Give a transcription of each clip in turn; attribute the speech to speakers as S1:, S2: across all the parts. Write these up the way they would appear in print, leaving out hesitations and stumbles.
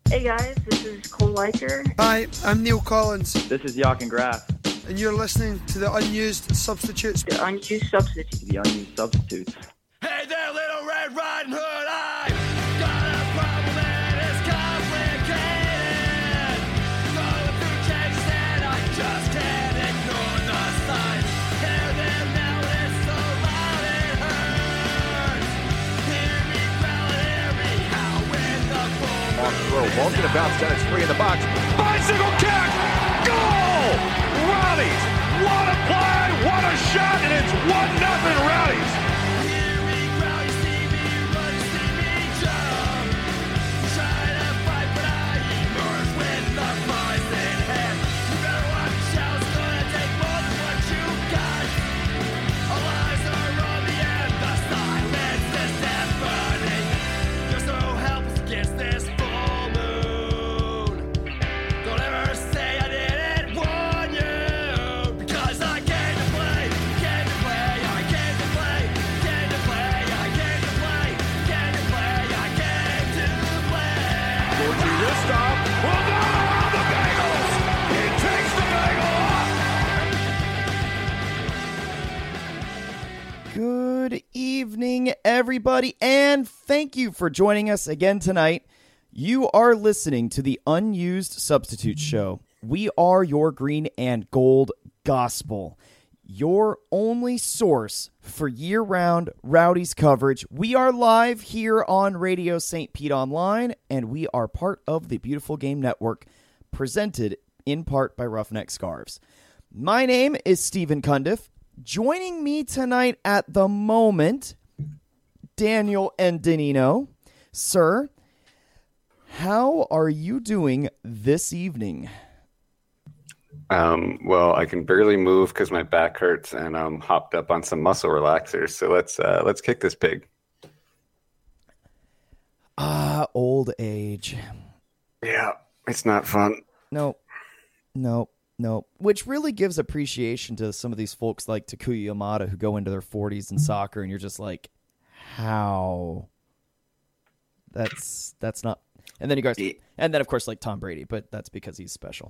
S1: Hey guys, this is Cole Liker.
S2: Hi, I'm Neil Collins.
S3: This is Jochen Graf.
S2: And you're listening to the Unused Substitutes.
S1: The Unused Substitutes.
S3: The Unused Substitutes.
S4: Hey there, Little Red Riding Hood, I got a problem and it's complicated. Going through changes and I just can't ignore the signs. Hear them now and it's so loud it hurts. Hear me growling, hear me howl with the full
S5: on throw. Ball's gonna bounce down. It's free in the box. Bicycle kick! Goal! Rowdies! What a play! What a shot! And it's 1-0 Rowdies!
S4: Hear me growl, you see me run, you see me jump. Try to fight, but I emerge with the poison hand. You better watch out, it's gonna take more than what you got. Our lives are on the end, the silence is deafening. You're so helpless against this full moon. Don't ever say I didn't warn you, because I came to play, came to play, I came to play, came to play, I came to play, came to play, I came to play.
S5: Dorsey this stop. Will go around the Bengals. He takes the Bengal off.
S6: Good evening, everybody, and thank you for joining us again tonight. You are listening to the Unused Substitute Show. We are your green and gold gospel, your only source for year-round Rowdies coverage. We are live here on Radio St. Pete Online, and we are part of the Beautiful Game Network, presented in part by Roughneck Scarves. My name is Stephen Cundiff. Joining me tonight at the moment, Daniel Endinino. Sir, how are you doing this evening?
S7: Well, I can barely move because my back hurts, and I'm hopped up on some muscle relaxers. So let's kick this pig.
S6: Old age.
S7: Yeah, it's not fun.
S6: Nope. Which really gives appreciation to some of these folks like Takuya Yamada who go into their 40s in soccer, and you're just like, how? That's not. And then you guys, and then of course like Tom Brady, but that's because he's special.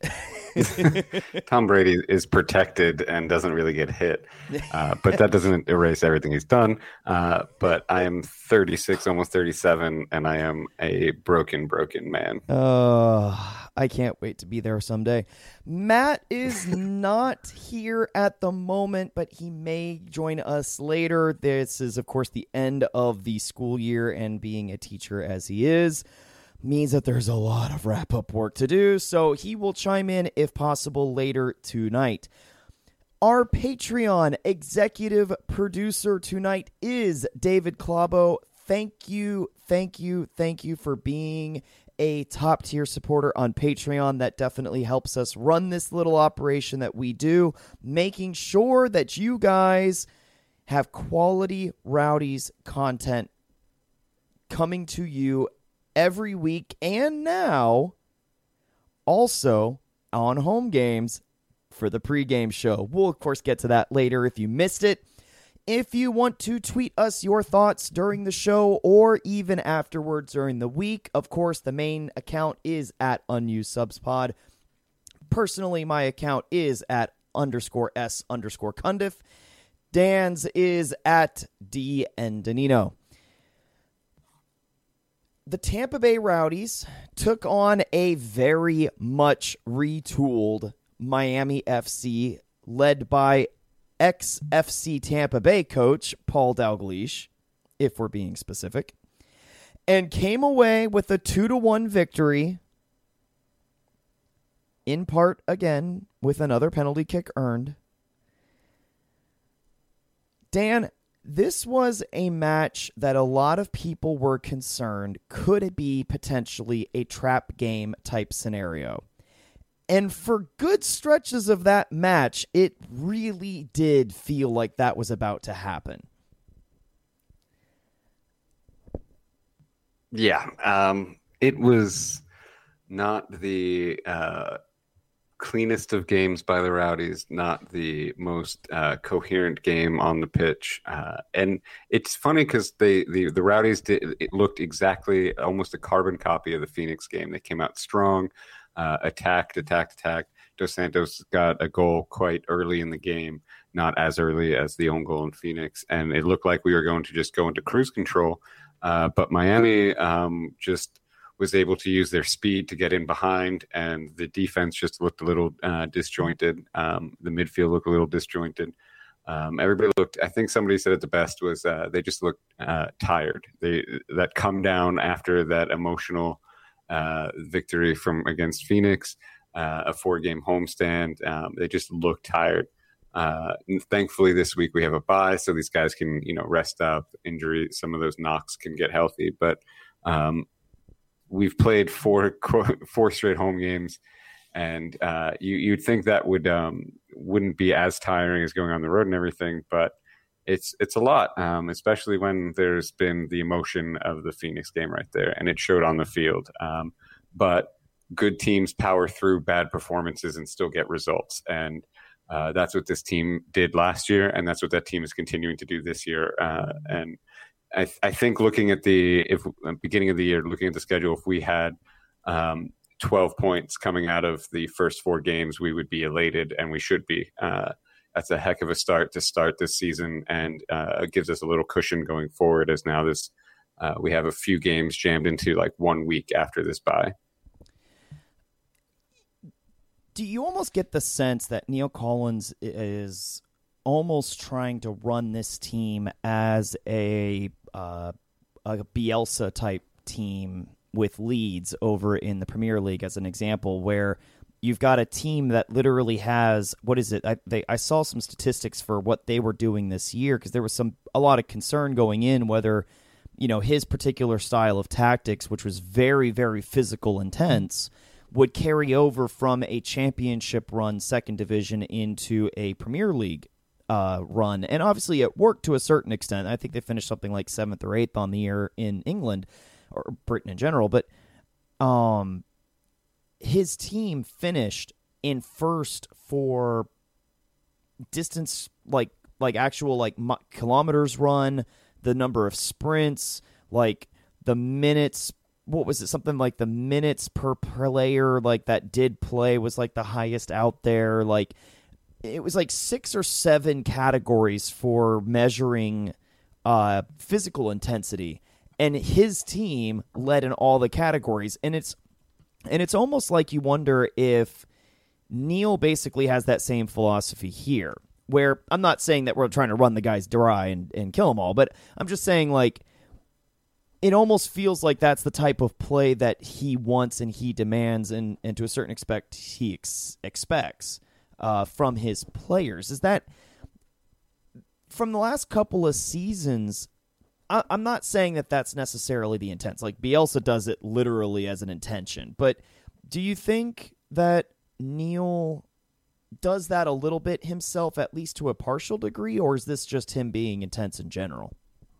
S7: Tom Brady is protected and doesn't really get hit, but that doesn't erase everything he's done. But I am 36, almost 37, and I am a broken man.
S6: I can't wait to be there someday. Matt is not here at the moment, but he may join us later. This is, of course, the end of the school year, and being a teacher as he is means that there's a lot of wrap-up work to do, so he will chime in, if possible, later tonight. Our Patreon executive producer tonight is David Clabo. Thank you for being a top-tier supporter on Patreon. That definitely helps us run this little operation that we do, making sure that you guys have quality Rowdies content coming to you every week, and now also on home games for the pregame show. We'll, of course, get to that later if you missed it. If you want to tweet us your thoughts during the show or even afterwards during the week, of course, the main account is at UnusedSubsPod. Personally, my account is at _S_Cundiff. Dan's is at DNdanino. The Tampa Bay Rowdies took on a very much retooled Miami FC, led by ex-FC Tampa Bay coach Paul Dalglish, if we're being specific, and came away with a 2-1 victory, in part, again, with another penalty kick earned. Dan, this was a match that a lot of people were concerned could it be potentially a trap game type scenario. And for good stretches of that match, it really did feel like that was about to happen.
S7: Yeah, it was not the cleanest of games by the Rowdies, not the most coherent game on the pitch. And it's funny because the Rowdies it looked exactly almost a carbon copy of the Phoenix game. They came out strong, attacked. Dos Santos got a goal quite early in the game, not as early as the own goal in Phoenix. And it looked like we were going to just go into cruise control. But Miami just was able to use their speed to get in behind, and the defense just looked a little disjointed. The midfield looked a little disjointed. Everybody looked, I think somebody said it the best, was they just looked tired. That come down after that emotional victory against Phoenix, a 4-game homestand. They just looked tired. Thankfully, this week we have a bye, so these guys can rest up. Injury, some of those knocks can get healthy, but we've played four straight home games, and you'd think that wouldn't be as tiring as going on the road and everything, but it's a lot, especially when there's been the emotion of the Phoenix game right there, and it showed on the field. But good teams power through bad performances and still get results, and that's what this team did last year, and that's what that team is continuing to do this year. And I think looking at the beginning of the year, looking at the schedule, if we had 12 points coming out of the first 4 games, we would be elated, and we should be. That's a heck of a start to start this season, and it gives us a little cushion going forward, as now we have a few games jammed into like 1 week after this bye.
S6: Do you almost get the sense that Neil Collins is almost trying to run this team as a Bielsa type team with Leeds over in the Premier League, as an example, where you've got a team that literally has, what is it? I saw some statistics for what they were doing this year, because there was a lot of concern going in whether his particular style of tactics, which was very, very physical intense, would carry over from a championship run, second division, into a Premier League run. And obviously it worked to a certain extent. I think they finished something like 7th or 8th on the year in England, or Britain in general. But his team finished in first for distance, like actual kilometers run, the number of sprints, like the minutes. What was it? Something like the minutes per player, that did play, was the highest out there. It was 6 or 7 categories for measuring physical intensity, and his team led in all the categories. And it's almost like you wonder if Neil basically has that same philosophy here, where I'm not saying that we're trying to run the guys dry and kill them all, but I'm just saying it almost feels like that's the type of play that he wants and he demands, and to a certain extent he expects from his players. Is that from the last couple of seasons? I'm not saying that that's necessarily the intent. Bielsa does it literally as an intention, but do you think that Neil does that a little bit himself, at least to a partial degree, or is this just him being intense in general?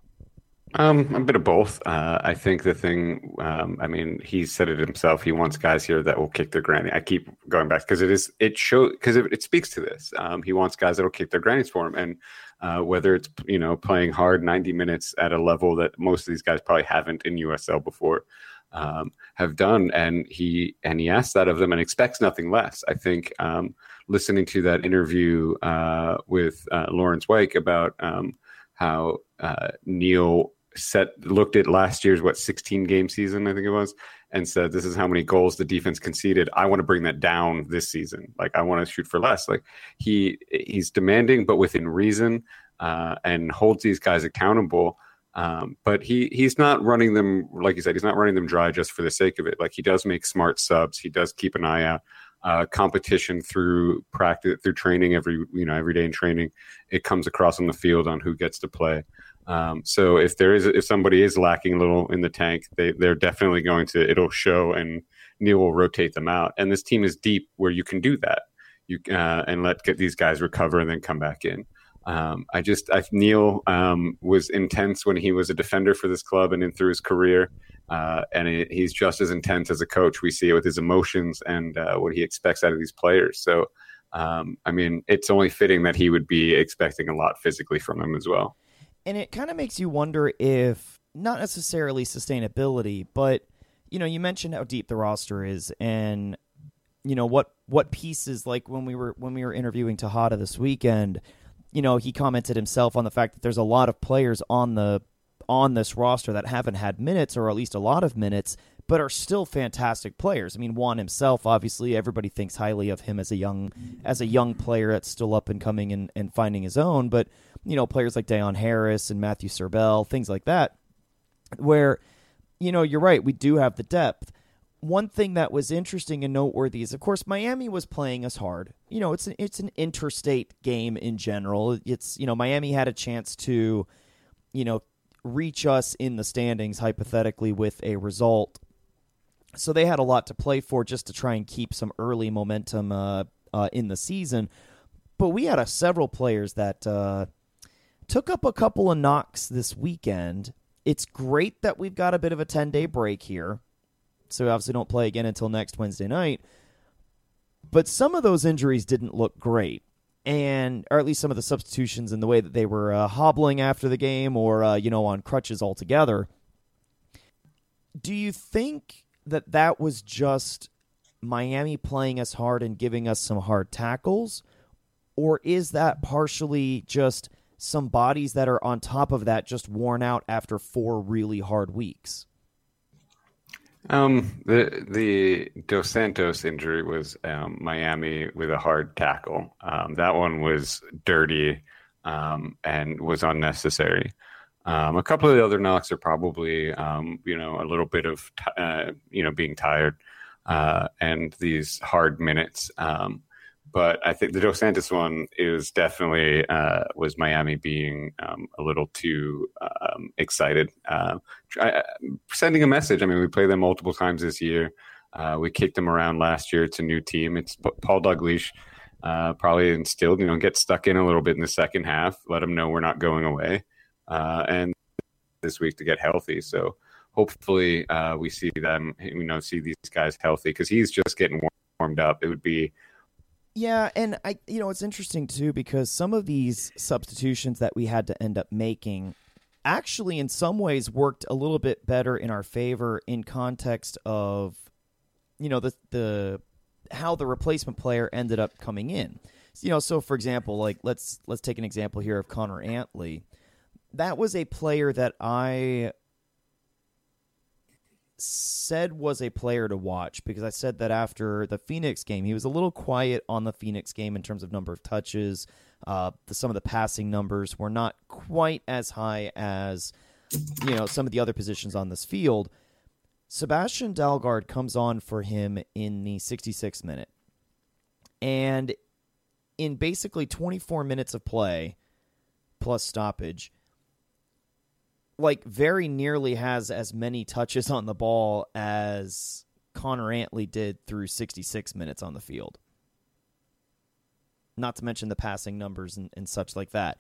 S7: A bit of both. I think the thing, he said it himself. He wants guys here that will kick their granny. I keep going back because it speaks to this. He wants guys that will kick their grannies for him, and whether it's playing hard 90 minutes at a level that most of these guys probably haven't in USL before have done, and he asks that of them and expects nothing less. I think listening to that interview with Lawrence Wake about how Neil looked at last year's 16-game season, I think it was, and said, this is how many goals the defense conceded. I want to bring that down this season. I want to shoot for less. He's demanding, but within reason, and holds these guys accountable. But he's not running them, like you said, he's not running them dry just for the sake of it. He does make smart subs. He does keep an eye out. Competition through practice, through training, every day in training, it comes across on the field on who gets to play. So if somebody is lacking a little in the tank, they're definitely it'll show, and Neil will rotate them out. And this team is deep where you can do that. And get these guys recover and then come back in. Neil was intense when he was a defender for this club and in through his career. He's just as intense as a coach. We see it with his emotions and what he expects out of these players. So, it's only fitting that he would be expecting a lot physically from them as well.
S6: And it kind of makes you wonder if, not necessarily sustainability, but, you mentioned how deep the roster is and, what pieces, like when we were interviewing Tejada this weekend, he commented himself on the fact that there's a lot of players on this roster that haven't had minutes, or at least a lot of minutes, but are still fantastic players. Juan himself, obviously, everybody thinks highly of him as a young player that's still up and coming and finding his own. But players like Dayon Harris and Matthew Serbell, things like that, where you're right, we do have the depth. One thing that was interesting and noteworthy is, of course, Miami was playing us hard. It's an interstate game in general. It's Miami had a chance to reach us in the standings hypothetically with a result. So they had a lot to play for just to try and keep some early momentum in the season. But we had several players that took up a couple of knocks this weekend. It's great that we've got a bit of a 10-day break here. So we obviously don't play again until next Wednesday night. But some of those injuries didn't look great. Or at least some of the substitutions and the way that they were hobbling after the game or, on crutches altogether. Do you think that was just Miami playing us hard and giving us some hard tackles? Or is that partially just some bodies that are on top of that just worn out after 4 really hard weeks?
S7: The Dos Santos injury was Miami with a hard tackle. That one was dirty and was unnecessary. A couple of the other knocks are probably, a little bit of, being tired and these hard minutes. But I think the Dos Santos one is definitely was Miami being a little too excited. Sending a message. We played them multiple times this year. We kicked them around last year. It's a new team. It's Paul Dalglish probably instilled, get stuck in a little bit in the second half, let them know we're not going away. And this week to get healthy. So hopefully we see them, see these guys healthy because he's just getting warmed up. It would be.
S6: Yeah, and it's interesting too because some of these substitutions that we had to end up making actually in some ways worked a little bit better in our favor in context of, the how the replacement player ended up coming in. So for example, like let's take an example here of Connor Antley. That was a player that I said was a player to watch because I said that after the Phoenix game, he was a little quiet on the Phoenix game in terms of number of touches. Some of the passing numbers were not quite as high as, some of the other positions on this field. Sebastian Dalgard comes on for him in the 66th minute. And in basically 24 minutes of play plus stoppage, very nearly has as many touches on the ball as Connor Antley did through 66 minutes on the field. Not to mention the passing numbers and such like that.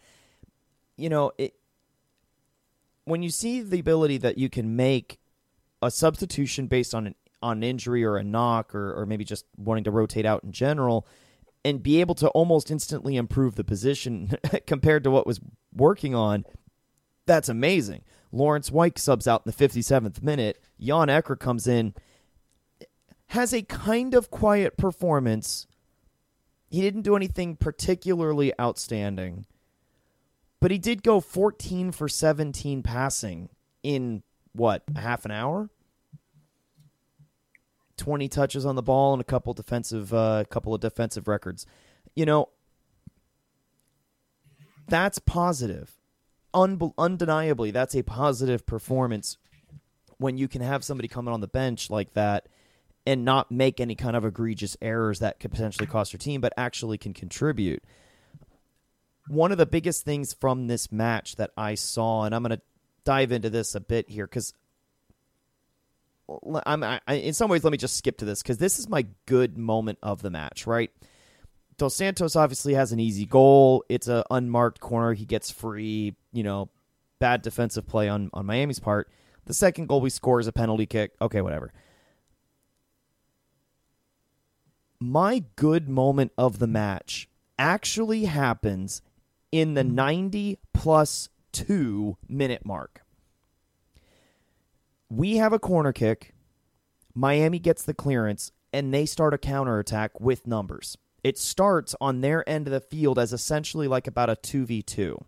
S6: When you see the ability that you can make a substitution based on an injury or a knock or maybe just wanting to rotate out in general and be able to almost instantly improve the position compared to what was working on, that's amazing. Lawrence White subs out in the 57th minute. Jan Ecker comes in, has a kind of quiet performance. He didn't do anything particularly outstanding, but he did go 14 for 17 passing in, a half an hour? 20 touches on the ball and a couple of defensive records. That's positive. Undeniably, that's a positive performance when you can have somebody coming on the bench like that and not make any kind of egregious errors that could potentially cost your team, but actually can contribute. One of the biggest things from this match that I saw, and I'm going to dive into this a bit here because in some ways, let me just skip to this because this is my good moment of the match, right? Dos Santos obviously has an easy goal. It's an unmarked corner. He gets free, bad defensive play on Miami's part. The second goal we score is a penalty kick. Okay, whatever. My good moment of the match actually happens in the 90+2 minute mark. We have a corner kick. Miami gets the clearance, and they start a counterattack with numbers. It starts on their end of the field as essentially like about a 2v2.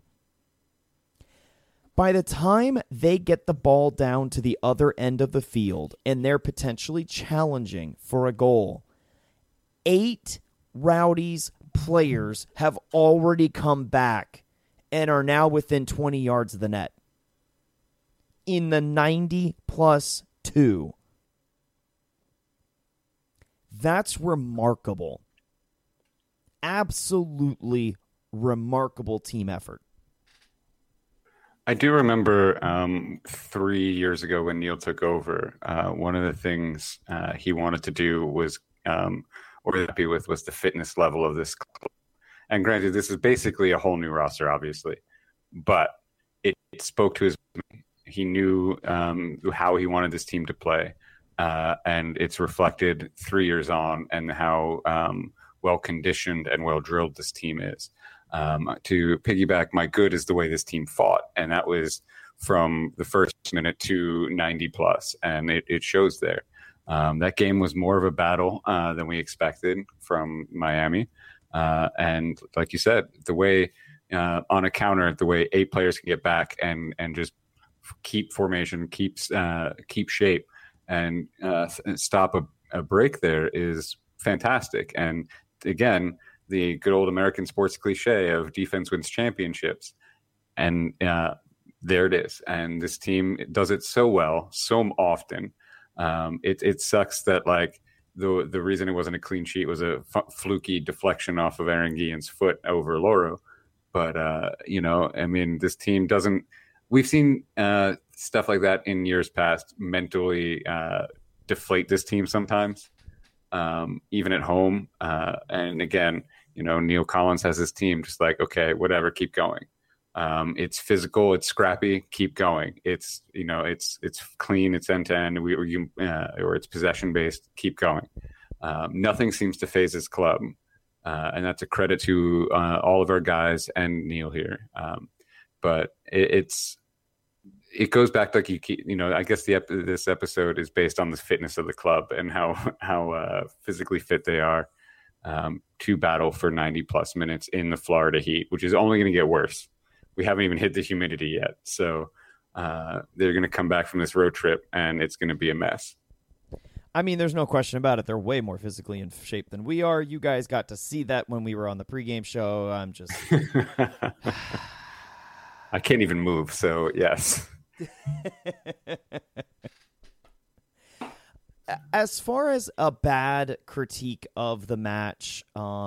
S6: By the time they get the ball down to the other end of the field and they're potentially challenging for a goal, 8 Rowdies players have already come back and are now within 20 yards of the net. In the 90+2. That's remarkable. Absolutely remarkable team effort.
S7: I do remember 3 years ago when Neil took over, one of the things he wanted to do was, or happy with, was the fitness level of this club. And granted, this is basically a whole new roster, obviously, but it spoke to his. He knew how he wanted this team to play, and it's reflected 3 years on, and how well conditioned and well drilled this team is. To piggyback, my good is the way this team fought, and that was from the first minute to 90+, and it shows there. That game was more of a battle than we expected from Miami, and like you said, the way on a counter, the way 8 players can get back and just keep formation, keep shape, and stop a break there is fantastic. And again, the good old American sports cliche of defense wins championships. And there it is. And this team does it so well, so often. It sucks that like the reason it wasn't a clean sheet was a fluky deflection off of Aaron Guillen's foot over Loro. But, this team doesn't – we've seen stuff like that in years past mentally deflate this team sometimes, even at home. And again – Neil Collins has his team just like, okay, whatever, keep going. It's physical, it's scrappy, keep going. It's it's clean, it's end to end, or it's possession based, keep going. Nothing seems to phase his club, and that's a credit to all of our guys and Neil here. But it goes back like I guess this episode is based on the fitness of the club and how physically fit they are. To battle for 90+ minutes in the Florida heat, which is only going to get worse. We haven't even hit the humidity yet. So they're going to come back from this road trip, and it's going to be a mess.
S6: I mean, there's no question about it. They're way more physically in shape than we are. You guys got to see that when we were on the pregame show. I'm just...
S7: I can't even move, so yes.
S6: As far as a bad critique of the match,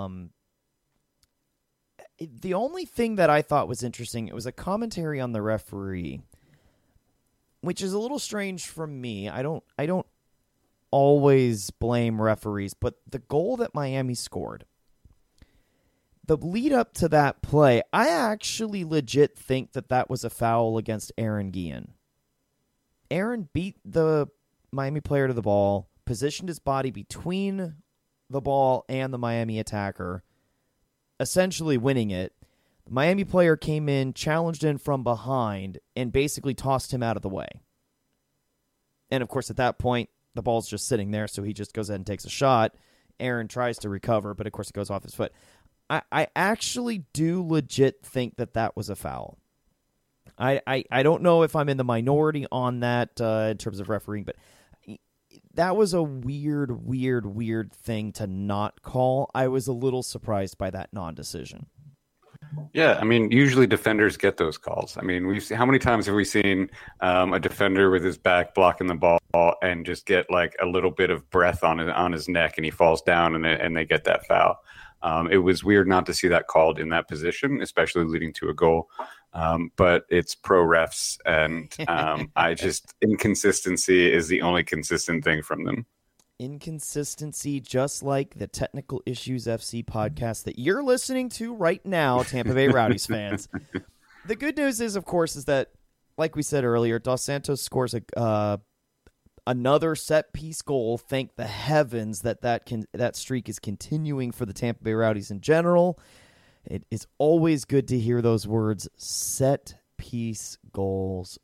S6: the only thing that I thought was interesting, it was a commentary on the referee, which is a little strange from me. I don't always blame referees, but the goal that Miami scored, the lead up to that play, I actually legit think that was a foul against Aaron Guillen. Aaron beat the Miami player to the ball, positioned his body between the ball and the Miami attacker, essentially winning it. The Miami player came in, challenged in from behind, and basically tossed him out of the way. And of course, at that point, the ball's just sitting there, so he just goes ahead and takes a shot. Aaron tries to recover, but of course it goes off his foot. I actually do legit think that was a foul. I don't know if I'm in the minority on that in terms of refereeing, but that was a weird thing to not call. I was a little surprised by that non-decision.
S7: Yeah, I mean, usually defenders get those calls. I mean, how many times have we seen a defender with his back blocking the ball and just get like a little bit of breath on his neck and he falls down and they get that foul? It was weird not to see that called in that position, especially leading to a goal. But it's pro refs, and inconsistency is the only consistent thing from them.
S6: Inconsistency, just like the Technical Issues FC podcast that you're listening to right now, Tampa Bay Rowdies fans. The good news is, of course, is that, like we said earlier, Dos Santos scores another set-piece goal. Thank the heavens that streak is continuing for the Tampa Bay Rowdies in general. It is always good to hear those words, set-piece goals.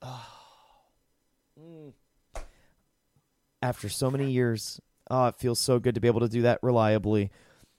S6: After so many years, it feels so good to be able to do that reliably.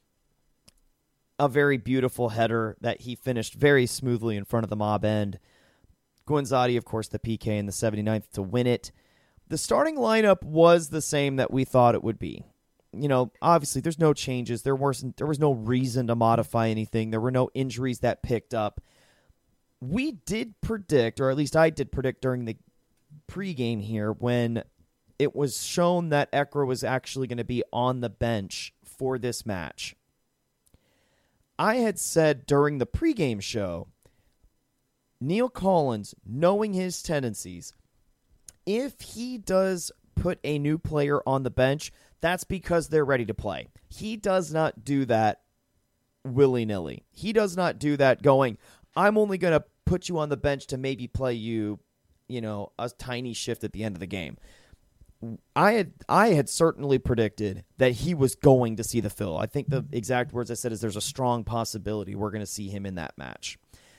S6: A very beautiful header that he finished very smoothly in front of the mob end. Guinzotti, of course, the PK in the 79th to win it. The starting lineup was the same that we thought it would be. You know, obviously there's no changes. There was no reason to modify anything. There were no injuries that picked up. We did predict, or at least I did predict during the pregame here, when it was shown that Ekra was actually going to be on the bench for this match. I had said during the pregame show, Neil Collins, knowing his tendencies, if he does put a new player on the bench, that's because they're ready to play. He does not do that willy-nilly. He does not do that going, I'm only going to put you on the bench to maybe play you, a tiny shift at the end of the game. I had certainly predicted that he was going to see the fill. I think the exact words I said is there's a strong possibility we're going to see him in that match.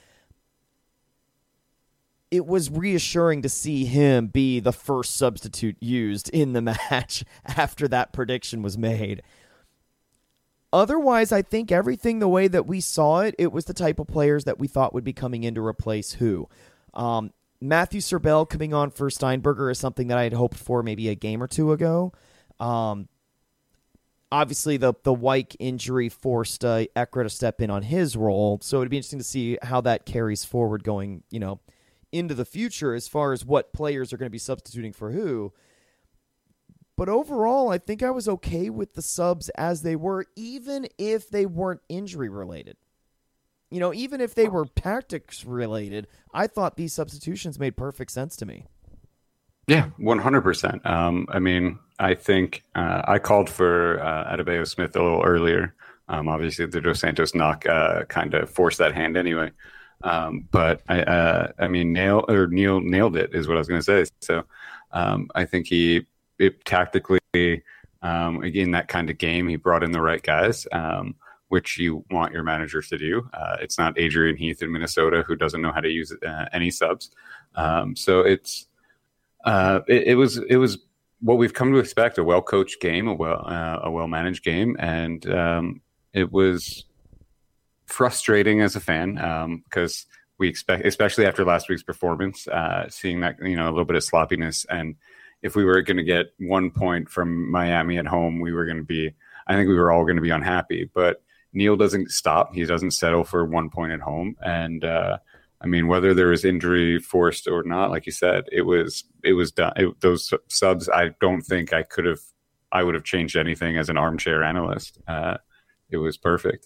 S6: It was reassuring to see him be the first substitute used in the match after that prediction was made. Otherwise, I think everything the way that we saw it, it was the type of players that we thought would be coming in to replace who. Matthew Serbell coming on for Steinberger is something that I had hoped for maybe a game or two ago. Obviously, the Wyke injury forced Ekra to step in on his role, so it'd be interesting to see how that carries forward going, into the future as far as what players are going to be substituting for who. But overall, I think I was okay with the subs as they were, even if they weren't injury-related. Even if they were tactics-related, I thought these substitutions made perfect sense to me.
S7: Yeah, 100%. I think I called for Adebayo Smith a little earlier. Obviously, the Dos Santos knock kind of forced that hand anyway. But Neil nailed it, is what I was going to say. So I think tactically, again, that kind of game, he brought in the right guys, which you want your managers to do. It's not Adrian Heath in Minnesota who doesn't know how to use any subs. So it was what we've come to expect: a well-coached game, a well-managed game, and it was frustrating as a fan because we expect, especially after last week's performance, seeing that a little bit of sloppiness. And if we were going to get 1 point from Miami at home, I think we were all going to be unhappy. But Neil doesn't stop; he doesn't settle for 1 point at home. And whether there was injury forced or not, like you said, it was done. Those subs, I don't think I would have changed anything as an armchair analyst. It was perfect.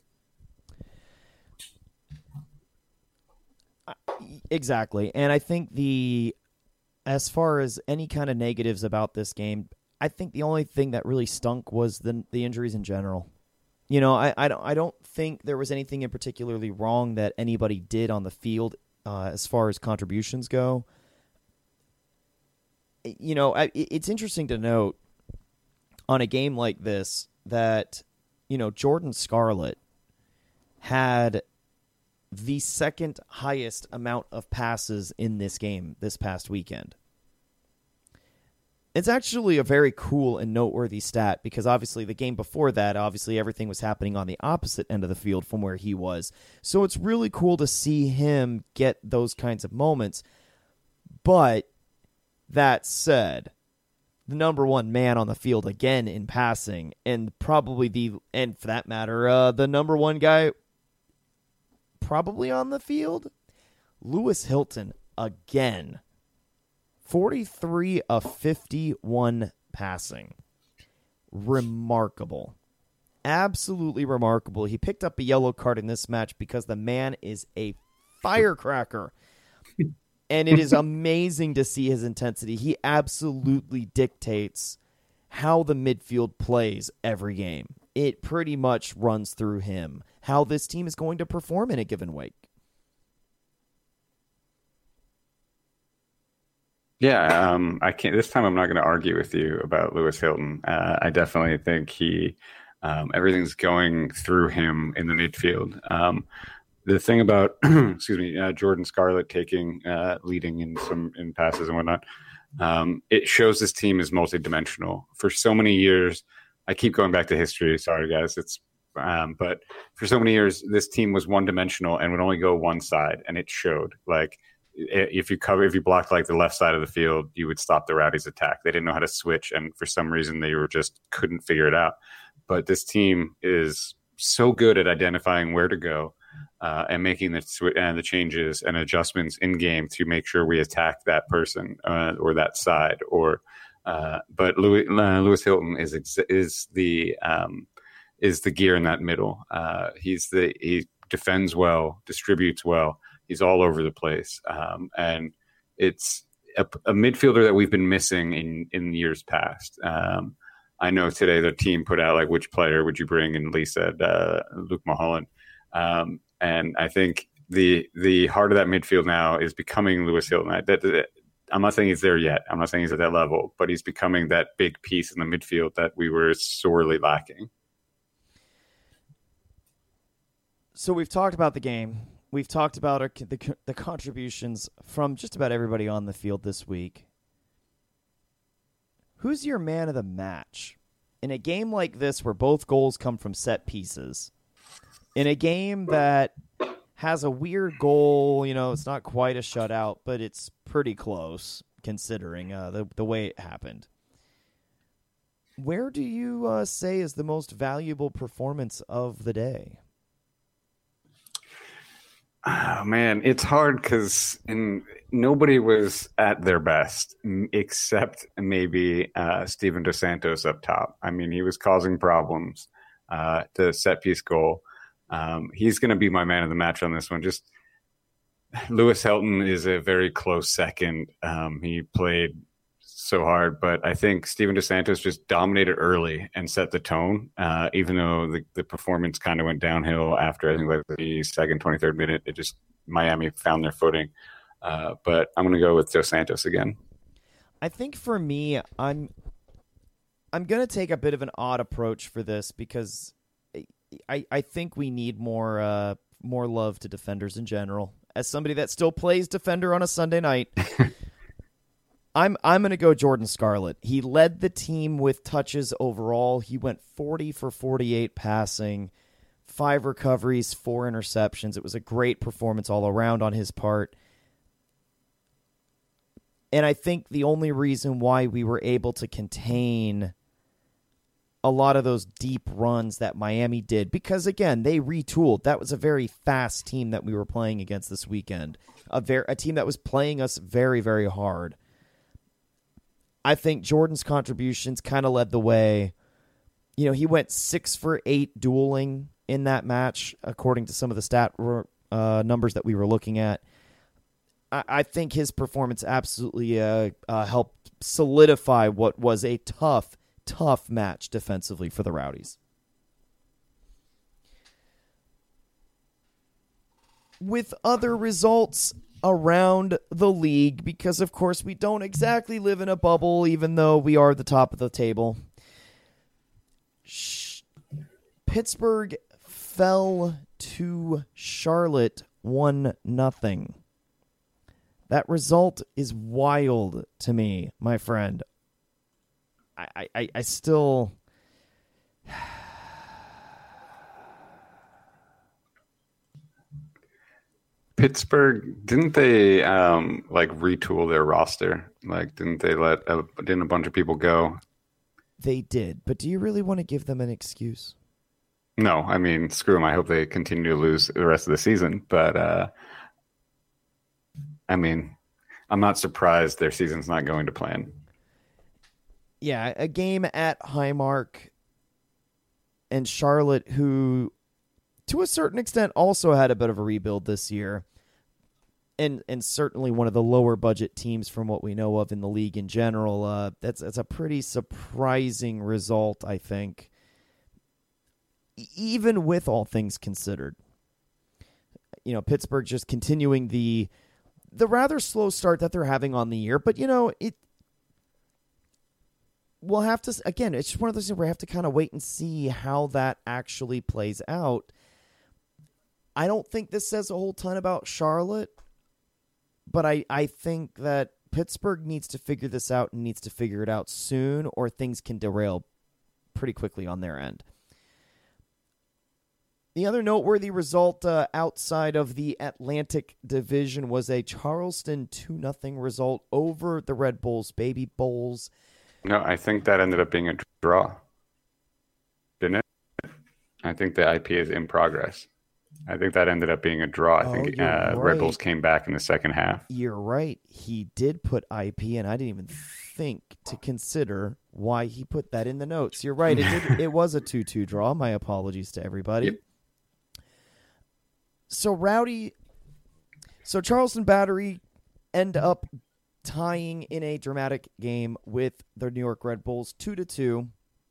S6: Exactly. And I think as far as any kind of negatives about this game, I think the only thing that really stunk was the injuries in general. I don't think there was anything in particularly wrong that anybody did on the field as far as contributions go. It's interesting to note on a game like this that, Jordan Scarlett had the second highest amount of passes in this game this past weekend. It's actually a very cool and noteworthy stat because obviously the game before that, everything was happening on the opposite end of the field from where he was. So it's really cool to see him get those kinds of moments. But that said, the number one man on the field again in passing, and probably and for that matter, the number one guy probably on the field, Lewis Hilton again. 43 of 51 passing. Remarkable. Absolutely remarkable. He picked up a yellow card in this match because the man is a firecracker. And it is amazing to see his intensity. He absolutely dictates how the midfield plays every game. It pretty much runs through him, how this team is going to perform in a given week.
S7: Yeah, I can't. This time, I'm not going to argue with you about Lewis Hilton. I definitely think everything's going through him in the midfield. The thing about, excuse me, Jordan Scarlett leading in passes and whatnot, it shows this team is multidimensional. For so many years, I keep going back to history. Sorry, guys. But for so many years, this team was one-dimensional and would only go one side, and it showed. Like, if you blocked like the left side of the field, you would stop the Rowdies' attack. They didn't know how to switch, and for some reason, they couldn't figure it out. But this team is so good at identifying where to go and making the changes and adjustments in game to make sure we attack that person or that side. But Lewis Hilton is the gear in that middle. He defends well, distributes well. He's all over the place, and it's a midfielder that we've been missing in years past. I know today the team put out like, which player would you bring, and Lee said Luke Mulholland. And I think the heart of that midfield now is becoming Lewis Hilton. I'm not saying he's there yet. I'm not saying he's at that level, but he's becoming that big piece in the midfield that we were sorely lacking.
S6: So we've talked about the game. We've talked about the contributions from just about everybody on the field this week. Who's your man of the match? In a game like this where both goals come from set pieces, in a game that has a weird goal, it's not quite a shutout, but it's pretty close considering the way it happened. Where do you say is the most valuable performance of the day?
S7: Oh, man, it's hard because nobody was at their best except maybe Steven Dos Santos up top. I mean, he was causing problems. The set-piece goal. He's going to be my man of the match on this one. Just Lewis Hilton is a very close second. He played so hard, but I think Steven Dos Santos just dominated early and set the tone, even though the performance kind of went downhill after, I think, like the second, 23rd minute. Miami found their footing. But I'm going to go with Dos Santos again.
S6: I think for me, I'm going to take a bit of an odd approach for this because I think we need more love to defenders in general. As somebody that still plays defender on a Sunday night, I'm going to go Jordan Scarlett. He led the team with touches overall. He went 40 for 48 passing, 5 recoveries, 4 interceptions. It was a great performance all around on his part. And I think the only reason why we were able to contain a lot of those deep runs that Miami did, because, again, they retooled. That was a very fast team that we were playing against this weekend, a team that was playing us very, very hard. I think Jordan's contributions kind of led the way. He went 6 for 8 dueling in that match, according to some of the stat numbers that we were looking at. I think his performance absolutely helped solidify what was a tough match defensively for the Rowdies. With other results around the league, because of course we don't exactly live in a bubble, even though we are the top of the table. Pittsburgh fell to Charlotte 1-0. That result is wild to me, my friend. I still...
S7: Pittsburgh, didn't they retool their roster? Didn't a bunch of people go?
S6: They did, but do you really want to give them an excuse?
S7: No, I mean, screw them. I hope they continue to lose the rest of the season. But I mean, I'm not surprised their season's not going to plan.
S6: Yeah, a game at Highmark and Charlotte, who to a certain extent also had a bit of a rebuild this year. and certainly one of the lower budget teams from what we know of in the league in general. That's a pretty surprising result, I think, even with all things considered. Pittsburgh just continuing the rather slow start that they're having on the year, but we'll have to, again, it's just one of those things where we have to kind of wait and see how that actually plays out. I don't think this says a whole ton about Charlotte, but I think that Pittsburgh needs to figure this out and needs to figure it out soon, or things can derail pretty quickly on their end. The other noteworthy result outside of the Atlantic Division was a Charleston 2-0 result over the Red Bulls, Baby Bulls.
S7: No, I think that ended up being a draw. Didn't it? I think the IP is in progress. I think that ended up being a draw. I think
S6: right.
S7: Red Bulls came back in the second half.
S6: You're right. He did put IP, and I didn't even think to consider why he put that in the notes. You're right. It was a 2-2 draw. My apologies to everybody.
S7: Yep.
S6: So Charleston Battery end up tying in a dramatic game with the New York Red Bulls 2-2.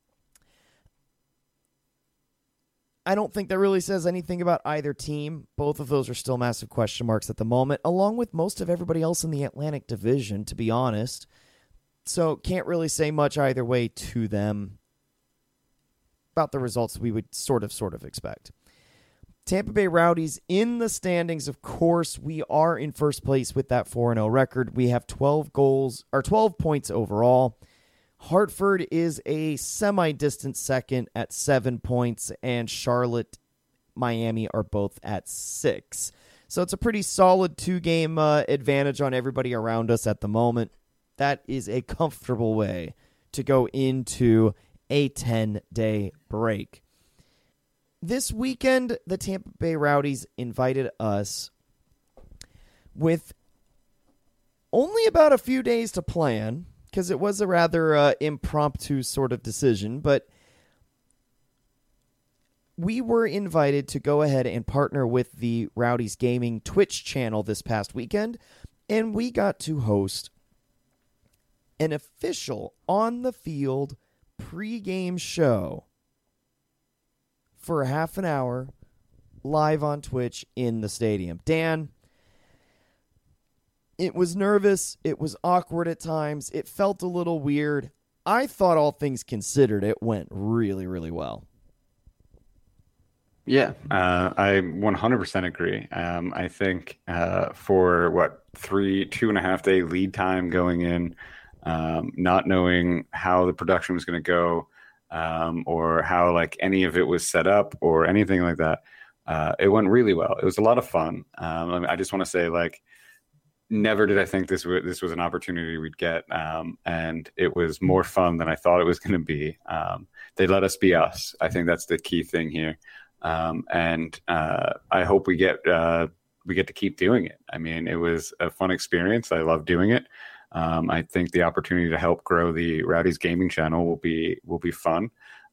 S6: I don't think that really says anything about either team. Both of those are still massive question marks at the moment, along with most of everybody else in the Atlantic Division, to be honest. So can't really say much either way to them about the results we would sort of expect. Tampa Bay Rowdies in the standings, of course, we are in first place with that 4-0 record. We have 12 points overall. Hartford is a semi-distant second at 7 points, and Charlotte, Miami are both at 6. So it's a pretty solid 2-game advantage on everybody around us at the moment. That is a comfortable way to go into a 10-day break. This weekend, the Tampa Bay Rowdies invited us with only about a few days to plan, because it was a rather impromptu sort of decision, but we were invited to go ahead and partner with the Rowdies Gaming Twitch channel this past weekend, and we got to host an official on-the-field pregame show for half an hour live on Twitch in the stadium. Dan, it was nervous. It was awkward at times. It felt a little weird. I thought, all things considered, it went really, really well.
S7: Yeah, I 100% agree. I think for 2.5 day lead time going in, not knowing how the production was going to go, or how any of it was set up or anything like that, it went really well. It was a lot of fun. I just want to say, never did I think this was an opportunity we'd get, and it was more fun than I thought it was going to be. They let us be us. I think that's the key thing here, and I hope we get to keep doing it. I mean, it was a fun experience. I love doing it. I think the opportunity to help grow the Rowdies Gaming channel will be fun.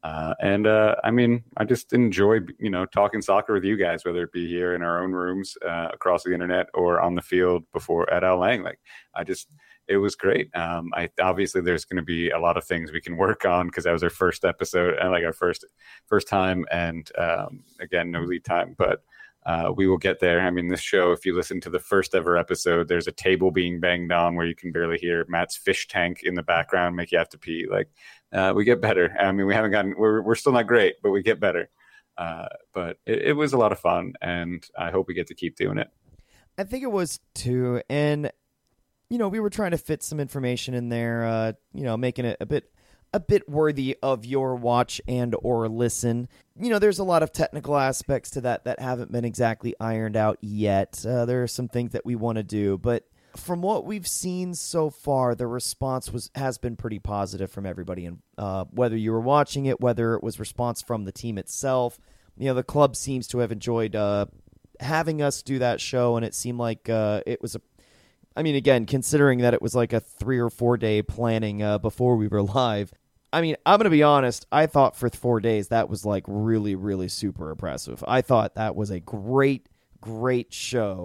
S7: I just enjoy, talking soccer with you guys, whether it be here in our own rooms, across the internet, or on the field before at Al Lang. It was great. Obviously there's going to be a lot of things we can work on, because that was our first episode and our first time. And, again, no lead time, but, we will get there. I mean, this show, if you listen to the first ever episode, there's a table being banged on where you can barely hear Matt's fish tank in the background make you have to pee. We get better. I mean, we're still not great, but we get better. But it was a lot of fun, and I hope we get to keep doing it.
S6: I think it was too. And, we were trying to fit some information in there, making it a bit worthy of your watch and or listen. There's a lot of technical aspects to that haven't been exactly ironed out yet. There are some things that we want to do, but from what we've seen so far, the response has been pretty positive from everybody. And whether you were watching it, whether it was response from the team itself, the club seems to have enjoyed having us do that show, and it seemed like it was again, considering that it was like a 3 or 4 day planning before we were live. I'm going to be honest, I thought for 4 days that was really, really super impressive. I thought that was a great, great show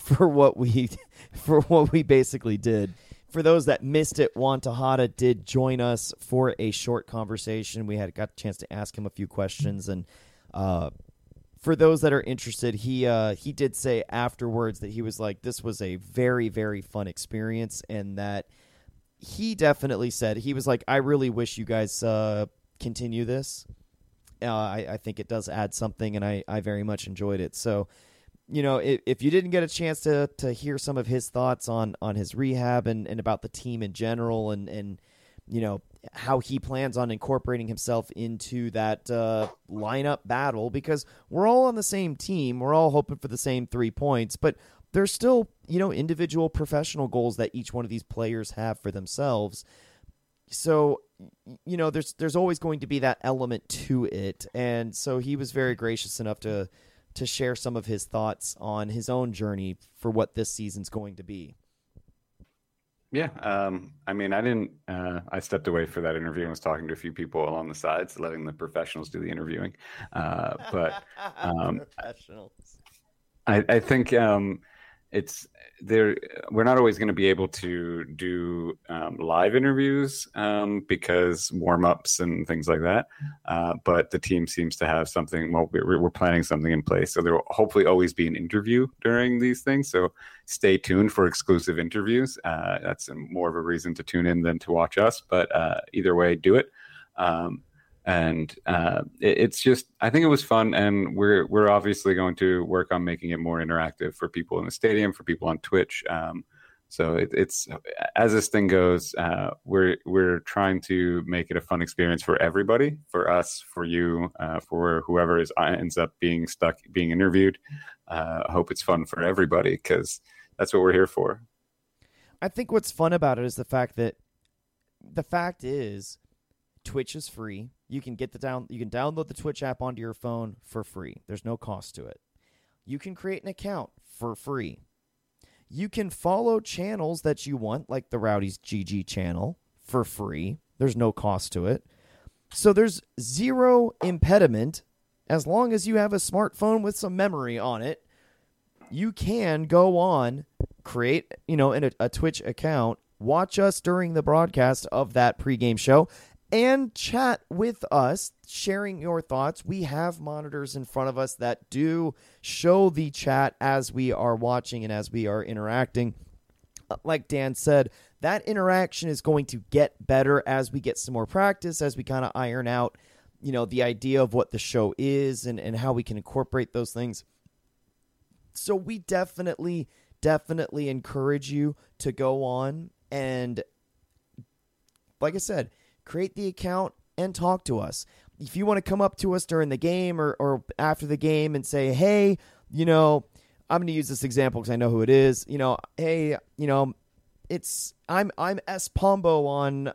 S6: for what we basically did. For those that missed it, Juan Tejada did join us for a short conversation. We got a chance to ask him a few questions, and for those that are interested, he did say afterwards that he was like, this was a very, very fun experience, and that he definitely said, he was like, I really wish you guys continue this. I think it does add something, and I very much enjoyed it. So, you know, if you didn't get a chance to hear some of his thoughts on his rehab and about the team in general, and you know, how he plans on incorporating himself into that lineup battle, because we're all on the same team. We're all hoping for the same 3 points, but there's still, you know, individual professional goals that each one of these players have for themselves. So, you know, there's always going to be that element to it. And so he was very gracious enough to share some of his thoughts on his own journey for what this season's going to be.
S7: Yeah, I mean, I stepped away for that interview and was talking to a few people along the sides, letting the professionals do the interviewing. But
S6: Professionals.
S7: I think it's there. We're not always going to be able to do live interviews because warm-ups and things like that. But the team seems to have something. Well, we're planning something in place, so there will hopefully always be an interview during these things. So stay tuned for exclusive interviews. That's more of a reason to tune in than to watch us. But either way, do it. It's just, I think it was fun, and we're obviously going to work on making it more interactive for people in the stadium, for people on Twitch. So it's as this thing goes, we're trying to make it a fun experience for everybody, for us, for you, for whoever ends up being interviewed. I hope it's fun for everybody, because that's what we're here for.
S6: I think what's fun about it is the fact is Twitch is free. You can download the Twitch app onto your phone for free. There's no cost to it. You can create an account for free. You can follow channels that you want, like the Rowdy's GG channel, for free. There's no cost to it. So there's zero impediment. As long as you have a smartphone with some memory on it, you can go on, create, a Twitch account, watch us during the broadcast of that pregame show, and chat with us, sharing your thoughts. We have monitors in front of us that do show the chat as we are watching and as we are interacting. Like Dan said, that interaction is going to get better as we get some more practice, as we kind of iron out, the idea of what the show is and how we can incorporate those things. So we definitely encourage you to go on and, like I said, create the account and talk to us. If you want to come up to us during the game or after the game and say, hey, I'm going to use this example because I know who it is. Hey, I'm S Pombo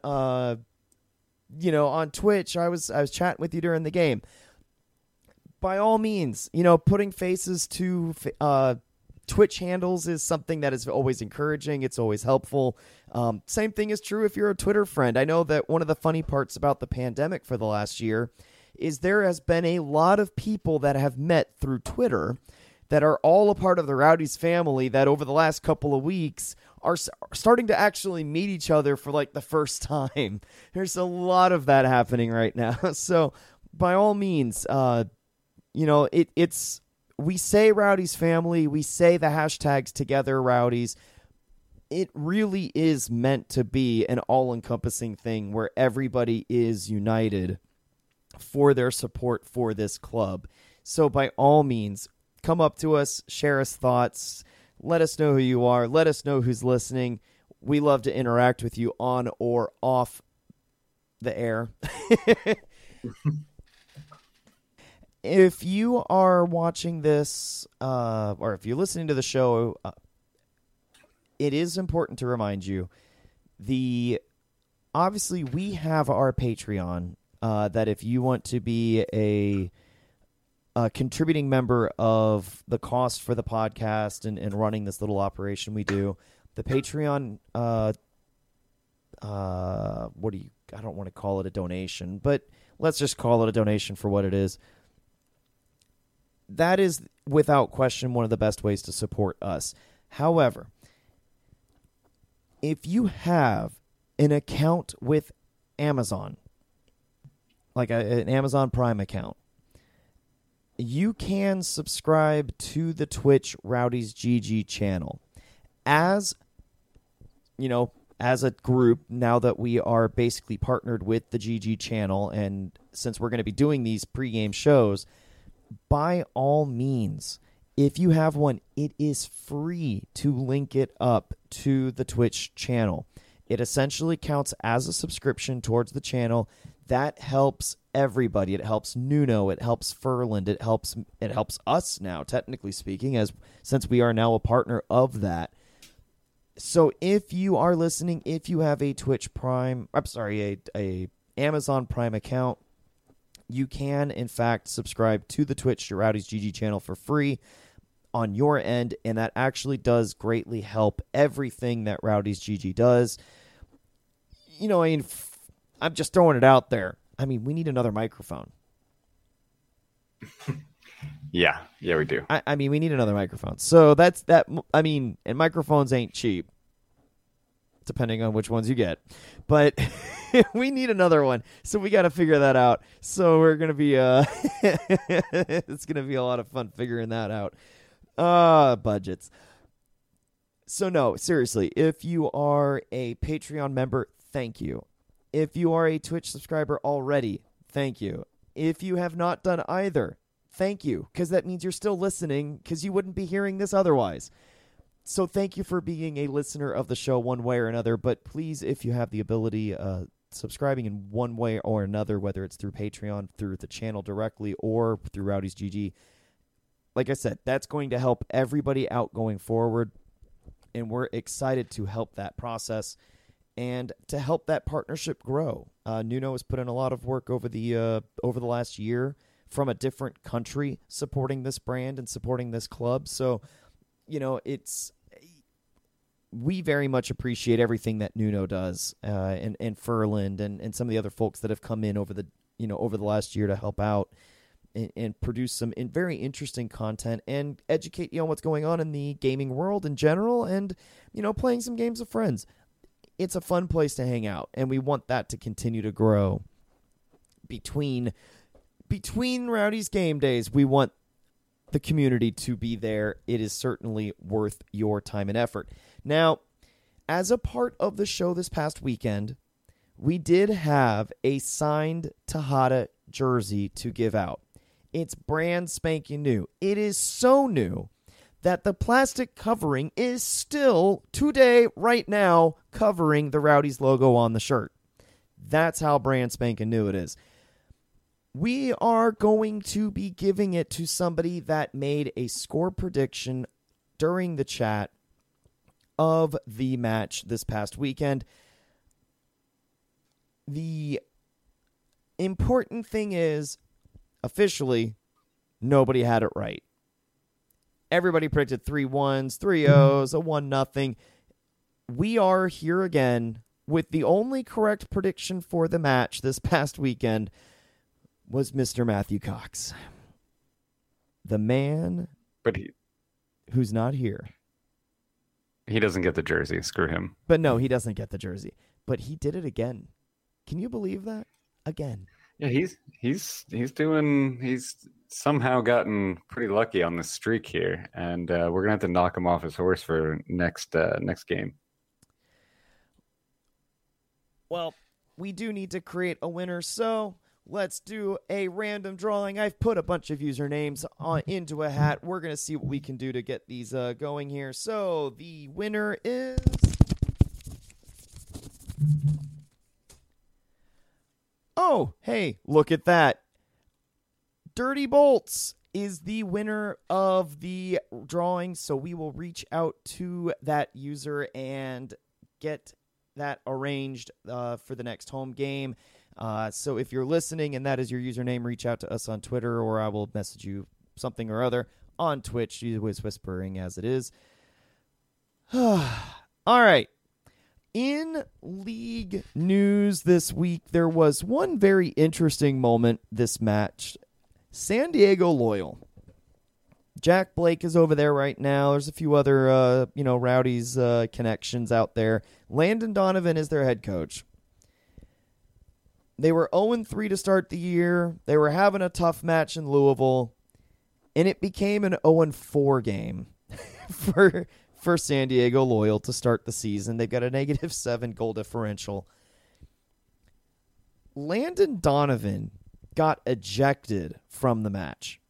S6: on Twitch. I was chatting with you during the game. By all means, putting faces to Twitch handles is something that is always encouraging. It's always helpful. Same thing is true if you're a Twitter friend. I know that one of the funny parts about the pandemic for the last year is there has been a lot of people that have met through Twitter that are all a part of the Rowdy's family that over the last couple of weeks are starting to actually meet each other for like the first time. There's a lot of that happening right now. So by all means, it's we say Rowdy's family, we say the hashtags together Rowdy's. It really is meant to be an all-encompassing thing where everybody is united for their support for this club. So by all means, come up to us, share us thoughts, let us know who you are, let us know who's listening. We love to interact with you on or off the air. If you are watching this, or if you're listening to the show, it is important to remind you, obviously we have our Patreon, that if you want to be a contributing member of the cost for the podcast and running this little operation we do, the Patreon, I don't want to call it a donation, but let's just call it a donation for what it is. That is, without question, one of the best ways to support us. However, if you have an account with Amazon, like an Amazon Prime account, you can subscribe to the Twitch Rowdy's GG channel. As a group, now that we are basically partnered with the GG channel, and since we're going to be doing these pregame shows, by all means, if you have one, it is free to link it up to the Twitch channel. It essentially counts as a subscription towards the channel. That helps everybody. It helps Nuno. It helps Furland. It helps us now, technically speaking, since we are now a partner of that. So if you are listening, if you have a a Amazon Prime account, you can in fact subscribe to the Twitch Rowdy's GG channel for free on your end, and that actually does greatly help everything that Rowdy's GG does. I'm just throwing it out there. We need another microphone.
S7: Yeah, we do.
S6: We need another microphone. So that's that. And microphones ain't cheap, depending on which ones you get. But we need another one. So we got to figure that out. So we're going to be, it's going to be a lot of fun figuring that out. Budgets. So no, seriously, if you are a Patreon member, thank you. If you are a Twitch subscriber already, thank you. If you have not done either, thank you, because that means you're still listening, because you wouldn't be hearing this otherwise. So thank you for being a listener of the show one way or another, but please, if you have the ability, subscribing in one way or another, whether it's through Patreon, through the channel directly, or through Rowdy's GG, like I said, that's going to help everybody out going forward, and we're excited to help that process and to help that partnership grow. Nuno has put in a lot of work over the last year from a different country supporting this brand and supporting this club. So, we very much appreciate everything that Nuno does, and Furland and some of the other folks that have come in over the last year to help out and produce some very interesting content and educate you on what's going on in the gaming world in general, and playing some games with friends. It's a fun place to hang out, and we want that to continue to grow. Between Rowdy's game days, we want the community to be there. It is certainly worth your time and effort. Now, as a part of the show this past weekend, we did have a signed Tejada jersey to give out. It's brand spanking new. It is so new that the plastic covering is still, today, right now, covering the Rowdy's logo on the shirt. That's how brand spanking new it is. We are going to be giving it to somebody that made a score prediction during the chat of the match this past weekend. The important thing is, officially, nobody had it right. Everybody predicted 3 1s, 3 0s, a 1-0. We are here again with the only correct prediction for the match this past weekend was Mr. Matthew Cox. The man who's not here.
S7: He doesn't get the jersey. Screw him.
S6: But no, he doesn't get the jersey. But he did it again. Can you believe that? Again.
S7: Yeah, he's somehow gotten pretty lucky on this streak here, and we're gonna have to knock him off his horse for next game.
S6: Well, we do need to create a winner, so let's do a random drawing. I've put a bunch of usernames into a hat. We're gonna see what we can do to get these going here. So the winner is oh, hey, look at that. Dirty Bolts is the winner of the drawing, so we will reach out to that user and get that arranged for the next home game. So if you're listening and that is your username, reach out to us on Twitter, or I will message you something or other on Twitch. Wiz Whispering as it is. All right. In league news this week, there was one very interesting moment this match. San Diego Loyal, Jack Blake is over there right now. There's a few other, Rowdies connections out there. Landon Donovan is their head coach. They were 0-3 to start the year. They were having a tough match in Louisville, and it became an 0-4 game for San Diego Loyal to start the season. They've got a -7 goal differential. Landon Donovan got ejected from the match.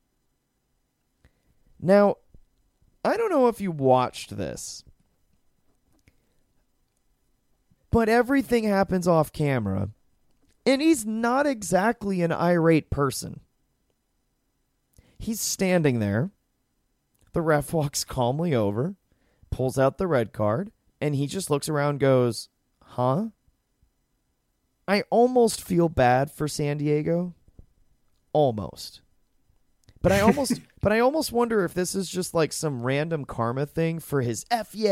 S6: Now, I don't know if you watched this, but everything happens off camera. And he's not exactly an irate person. He's standing there. The ref walks calmly over, pulls out the red card, and he just looks around and goes, huh? I almost feel bad for San Diego. Almost. But I almost wonder if this is just like some random karma thing for his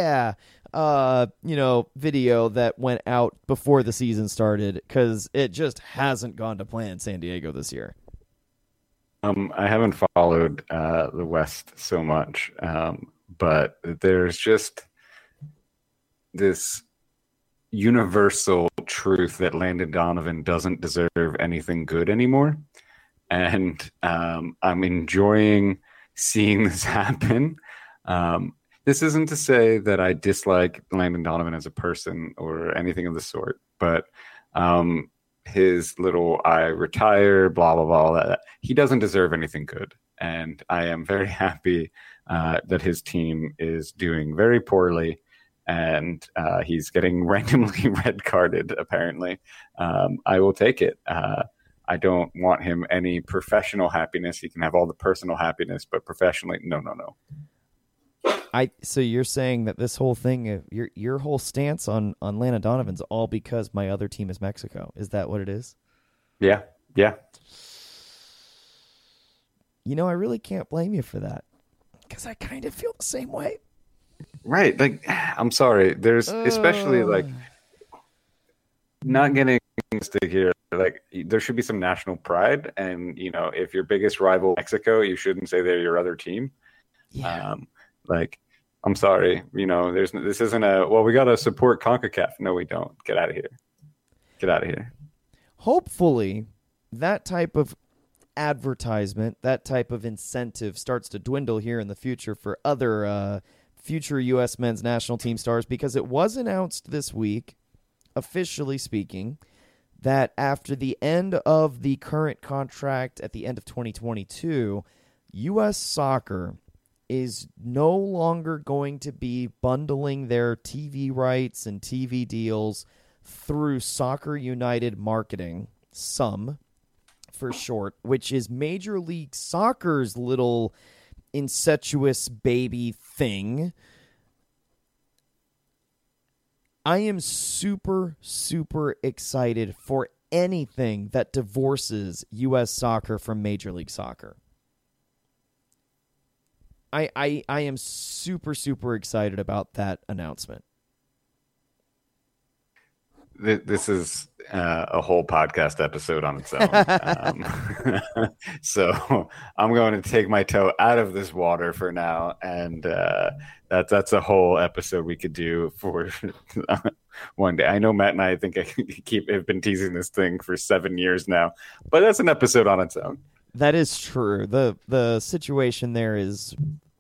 S6: video that went out before the season started, because it just hasn't gone to plan San Diego this year.
S7: I haven't followed the West so much, but there's just this universal truth that Landon Donovan doesn't deserve anything good anymore. And I'm enjoying seeing this happen. This isn't to say that I dislike Landon Donovan as a person or anything of the sort, but his little "I retire," blah, blah, blah, that he doesn't deserve anything good. And I am very happy that his team is doing very poorly, and he's getting randomly red carded, apparently. I will take it. I don't want him any professional happiness. He can have all the personal happiness, but professionally, no.
S6: So you're saying that this whole thing, your whole stance on Landon Donovan's all because my other team is Mexico. Is that what it is?
S7: Yeah.
S6: I really can't blame you for that, because I kind of feel the same way.
S7: Right. Like, I'm sorry. There's especially like not getting stick here. Like, there should be some national pride, and if your biggest rival Mexico, you shouldn't say they're your other team.
S6: Yeah.
S7: I'm sorry. This isn't we got to support CONCACAF. No, we don't. Get out of here.
S6: Hopefully, that type of advertisement, that type of incentive starts to dwindle here in the future for other future U.S. men's national team stars, because it was announced this week, officially speaking, that after the end of the current contract at the end of 2022, U.S. Soccer is no longer going to be bundling their TV rights and TV deals through Soccer United Marketing, SUM for short, which is Major League Soccer's little incestuous baby thing. I am super, super excited for anything that divorces U.S. Soccer from Major League Soccer. I am super, super excited about that announcement.
S7: This is a whole podcast episode on its own. So I'm going to take my toe out of this water for now. And that's a whole episode we could do for one day. I know Matt and I think have been teasing this thing for 7 years now, but that's an episode on its own.
S6: That is true. The situation there is...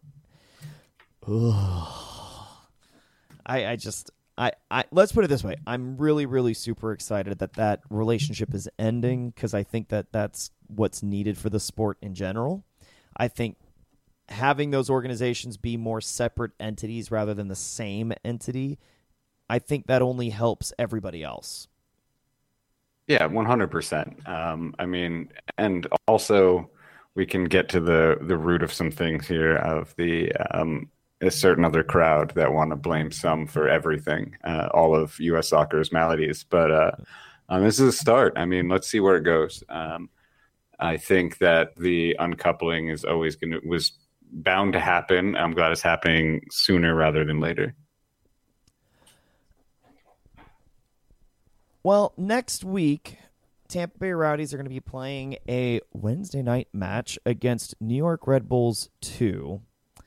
S6: I let's put it this way. I'm really, really super excited that relationship is ending, because I think that that's what's needed for the sport in general. I think having those organizations be more separate entities rather than the same entity, I think that only helps everybody else.
S7: Yeah, 100%. I mean, and also we can get to the root of some things here of a certain other crowd that want to blame some for everything, all of U.S. soccer's maladies. But this is a start. I mean, let's see where it goes. I think that the uncoupling is was bound to happen. I'm glad it's happening sooner rather than later.
S6: Well, next week Tampa Bay Rowdies are going to be playing a Wednesday night match against New York Red Bulls 2.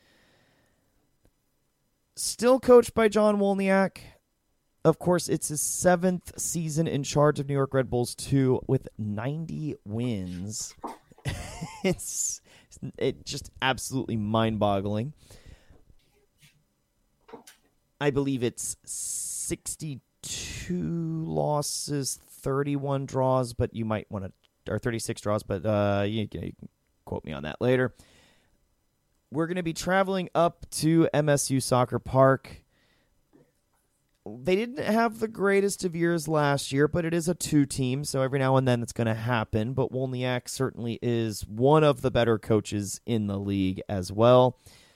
S6: Still coached by John Wolniak. Of course, it's his 7th season in charge of New York Red Bulls 2 with 90 wins. It's just absolutely mind-boggling. I believe it's 62 losses, 31 draws, but you might want to, or 36 draws, but you can quote me on that later. We're going to be traveling up to MSU Soccer Park. They didn't have the greatest of years last year, but it is a 2-team, so every now and then it's going to happen. But Wolniak certainly is one of the better coaches in the league as well.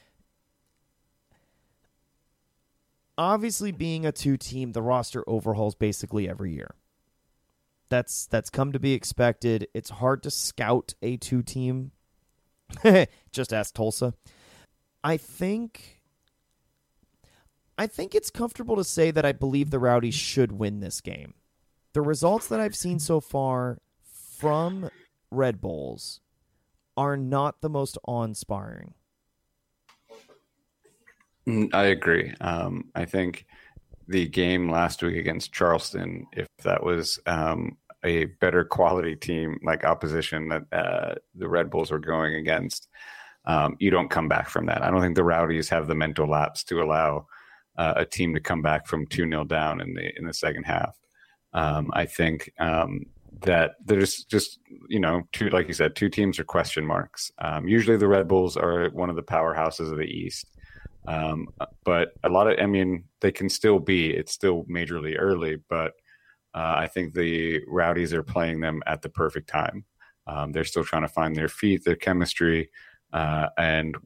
S6: Obviously, being a 2-team, the roster overhauls basically every year. That's come to be expected. It's hard to scout a 2-team. Just ask Tulsa. I think it's comfortable to say that I believe the Rowdies should win this game. The results that I've seen so far from Red Bulls are not the most awe-inspiring.
S7: I agree. I think the game last week against Charleston, if that was a better quality team like opposition that the Red Bulls were going against, you don't come back from that. I don't think the Rowdies have the mental lapse to allow a team to come back from 2-0 down in the second half. I think that there's just, two, like you said, 2 teams are question marks. Usually the Red Bulls are one of the powerhouses of the East. But a lot of, they can still be, it's still majorly early, but I think the Rowdies are playing them at the perfect time. They're still trying to find their feet, their chemistry. And